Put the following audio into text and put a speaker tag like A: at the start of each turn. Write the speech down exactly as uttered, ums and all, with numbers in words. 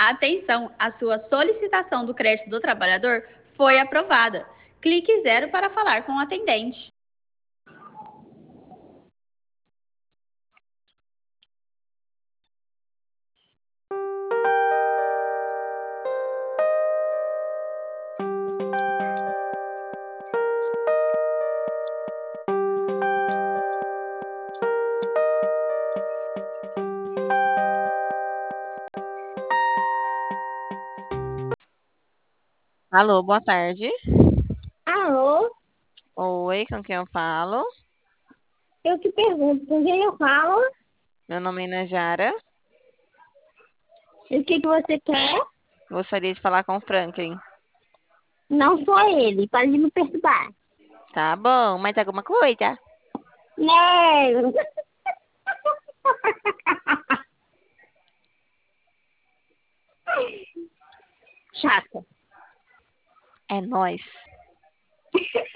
A: Atenção, a sua solicitação do crédito do trabalhador foi aprovada. Clique zero para falar com o atendente.
B: Alô, boa tarde.
C: Alô,
B: Oi, com quem eu falo?
C: eu te pergunto, com quem eu falo?
B: Meu nome é Najara.
C: E o que, que você quer?
B: Gostaria de falar com o Franklin.
C: Não sou ele, para de me perturbar.
B: Tá bom, mais alguma coisa?
C: Não. Chata.
B: É nóis.